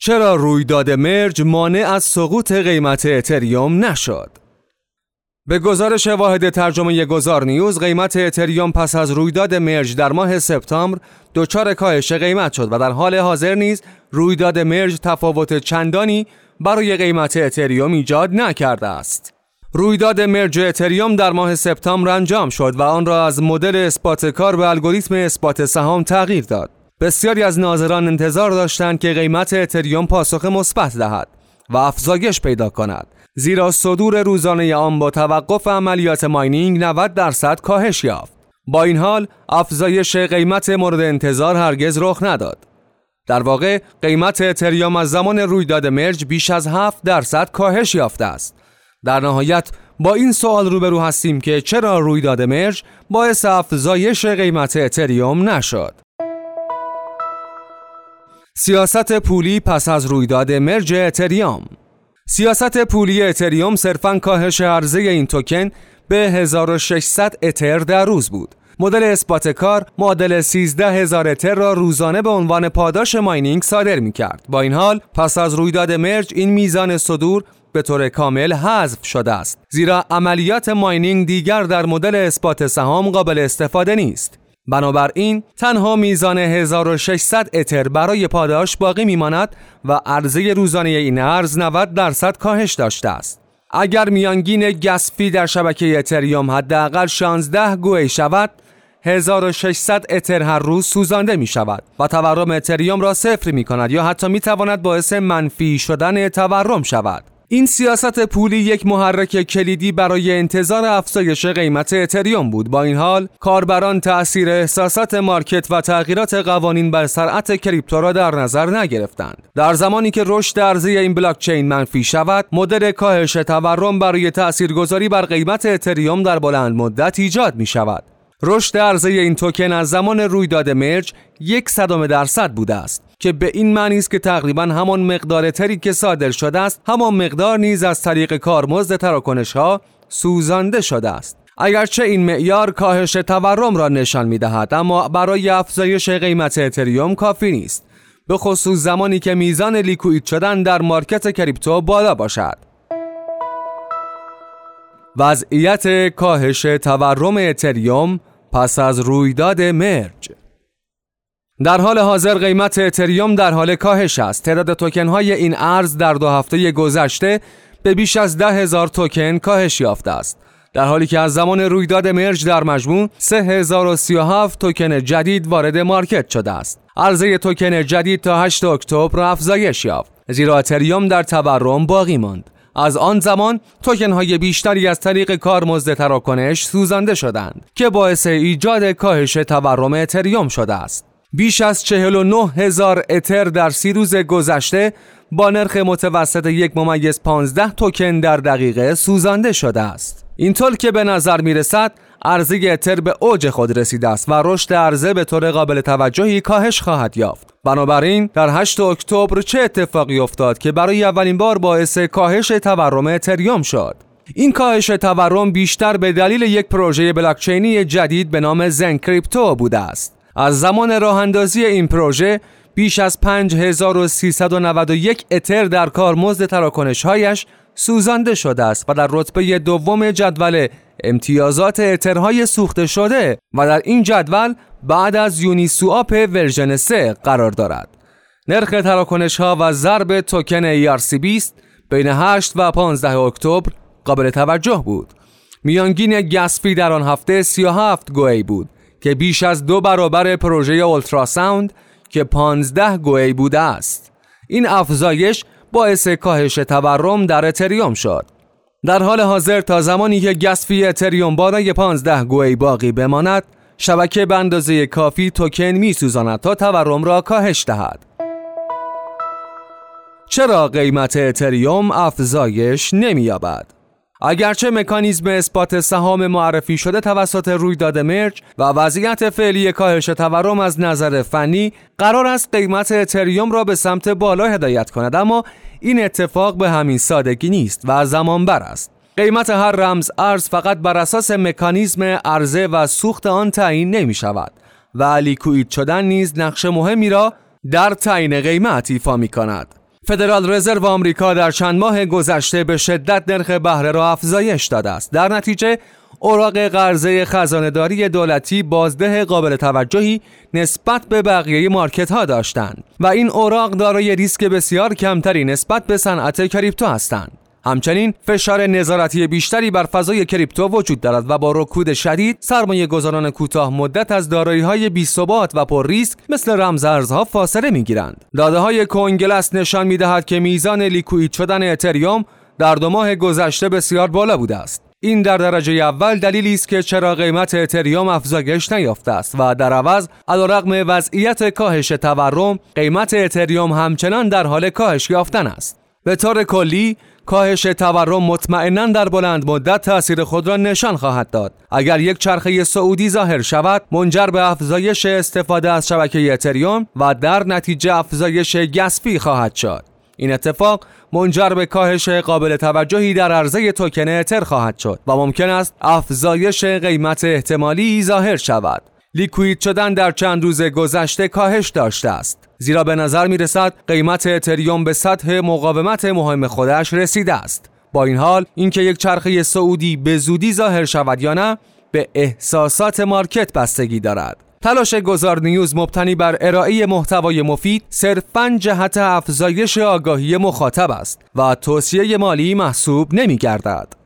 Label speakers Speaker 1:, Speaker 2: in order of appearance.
Speaker 1: چرا رویداد مرج مانع از سقوط قیمت اتریوم نشد؟ به گزارش واحد ترجمه گذار نیوز، قیمت اتریوم پس از رویداد مرج در ماه سپتامبر دچار کاهش قیمت شد و در حال حاضر نیز رویداد مرج تفاوت چندانی برای قیمت اتریوم ایجاد نکرده است. رویداد مرج اتریوم در ماه سپتامبر انجام شد و آن را از مدل اثبات کار به الگوریتم اثبات سهام تغییر داد. بسیاری از ناظران انتظار داشتند که قیمت اتریوم پاسخ مثبت دهد و افزایش پیدا کند، زیرا صدور روزانه آن با توقف عملیات ماینینگ 90% کاهش یافت. با این حال افزایش قیمت مورد انتظار هرگز رخ نداد. در واقع قیمت اتریوم از زمان رویداد مرج بیش از 7% کاهش یافته است. در نهایت با این سوال روبرو هستیم که چرا رویداد مرج باعث افزایش قیمت اتریوم نشد؟ سیاست پولی پس از رویداد مرج اتریوم. سیاست پولی اتریوم صرفاً کاهش عرضه این توکن به 1600 اتر در روز بود. مدل اثبات کار معادل 13000 اتر را روزانه به عنوان پاداش ماینینگ صادر می‌کرد. با این حال پس از رویداد مرج این میزان صدور به طور کامل حذف شده است، زیرا عملیات ماینینگ دیگر در مدل اثبات سهام قابل استفاده نیست. بنابراین تنها میزان 1600 اتر برای پاداش باقی میماند و عرضه روزانه این ارز 90% کاهش داشته است. اگر میانگین گس فی در شبکه اتریوم حداقل 16 گوئی شود، 1600 اتر هر روز سوزانده می شود و تورم اتریوم را صفر می کند یا حتی می تواند باعث منفی شدن تورم شود. این سیاست پولی یک محرک کلیدی برای انتظار افزایش قیمت اتریوم بود. با این حال کاربران تأثیر احساسات مارکت و تغییرات قوانین بر سرعت کریپتو را در نظر نگرفتند. در زمانی که رشد عرضه این بلاکچین منفی شود، مدل کاهش تورم برای تاثیرگذاری بر قیمت اتریوم در بلند مدت ایجاد می شود. رشد عرضه این توکن از زمان رویداد مرج 0.01% بوده است که به این معنی است که تقریباً همان مقدار اتری که صادر شده است، همان مقدار نیز از طریق کارمزد تراکنش‌ها سوزانده شده است. اگرچه این معیار کاهش تورم را نشان می‌دهد، اما برای افزایش قیمت اتریوم کافی نیست، به خصوص زمانی که میزان لیکوید شدن در مارکت کریپتو بالا باشد. وضعیت کاهش تورم اتریوم پس از رویداد مرج. در حال حاضر قیمت اتریوم در حال کاهش است. تعداد توکن های این ارز در 2 هفته گذشته به بیش از 10,000 توکن کاهش یافته است، در حالی که از زمان رویداد مرج در مجموع 3037 توکن جدید وارد مارکت شده است. عرضه توکن جدید تا 8 اکتبر افزایش یافت، زیرا اتریوم در تورم باقی ماند. از آن زمان توکن‌های بیشتری از طریق کارمزد تراکنش سوزانده شدند که باعث ایجاد کاهش تورم اتریوم شده است. بیش از 49,000 اتر در 30 روز گذشته با نرخ متوسط 1.15 توکن در دقیقه سوزانده شده است. اینطور که به نظر میرسد عرضه اتر به اوج خود رسیده است و رشد عرضه به طور قابل توجهی کاهش خواهد یافت. بنابراین در 8 اکتبر چه اتفاقی افتاد که برای اولین بار باعث کاهش تورم اتریوم شد؟ این کاهش تورم بیشتر به دلیل یک پروژه بلاکچینی جدید به نام زن کریپتو بوده است. از زمان راه اندازی این پروژه بیش از 5391 اتر در کارمزد تراکنش‌هایش سوزانده شده است و در رتبه دوم جدول امتیازات اترهای سوخته شده و در این جدول بعد از یونیسوآپ ورژن 3 قرار دارد. نرخ تراکنش‌ها و ضرب توکن ERC20 بین 8 و 15 اکتبر قابل توجه بود. میانگین گس فی در آن هفته 37 گوئی بود که بیش از 2 برابر پروژه اولتراساوند که 15 گوئی بوده است. این افزایش باعث کاهش تورم در اتریوم شد. در حال حاضر تا زمانی که گس فی اتریوم بالای 15 گوئی باقی بماند، شبکه به اندازه کافی توکن می‌سوزاند تا تورم را کاهش دهد. چرا قیمت اتریوم افزایش نمی‌یابد؟ اگرچه مکانیزم اثبات سهام معرفی شده توسط رویداد مرج و وضعیت فعلی کاهش تورم از نظر فنی قرار است قیمت اتریوم را به سمت بالا هدایت کند، اما این اتفاق به همین سادگی نیست و زمان بر است. قیمت هر رمز ارز فقط بر اساس مکانیزم عرضه و سوخت آن تعیین نمی شود و لیکوید شدن نیز نقش مهمی را در تعیین قیمت ایفا می کند. فدرال رزرو آمریکا در چند ماه گذشته به شدت نرخ بهره را افزایش داده است. در نتیجه اوراق قرضه خزانه‌داری دولتی بازده قابل توجهی نسبت به بقیه مارکت ها داشتند و این اوراق دارای ریسک بسیار کمتری نسبت به صنعت کریپتو هستند. همچنین فشار نظارتی بیشتری بر فضای کریپتو وجود دارد و با رکود شدید سرمایه گذاران کوتاه مدت از دارایی‌های بی‌ثبات و پر ریسک مثل رمزارزها فاصله می‌گیرند. داده‌های کوینگلاس نشان می‌دهد که میزان لیکوید شدن اتریوم در 2 ماه گذشته بسیار بالا بوده است. این در درجه اول دلیلی است که چرا قیمت اتریوم افزایش نیافته است و در عوض علیرغم وضعیت کاهش تورم قیمت اتریوم همچنان در حال کاهش یافتن است. به طور کلی کاهش تورم مطمئناً در بلند مدت تأثیر خود را نشان خواهد داد. اگر یک چرخه صعودی ظاهر شود منجر به افزایش استفاده از شبکه اتریوم و در نتیجه افزایش گس فی خواهد شد. این اتفاق منجر به کاهش قابل توجهی در عرضه توکن اتر خواهد شد و ممکن است افزایش قیمت احتمالی ظاهر شود. لیکوید شدن در چند روز گذشته کاهش داشته است، زیرا به نظر می رسد قیمت اتریوم به سطح مقاومت مهم خودش رسیده است. با این حال اینکه یک چرخه صعودی به زودی ظاهر شود یا نه به احساسات مارکت بستگی دارد. تلاش گذار نیوز مبتنی بر ارائه محتوای مفید صرفاً جهت افزایش آگاهی مخاطب است و توصیه مالی محسوب نمی گردد.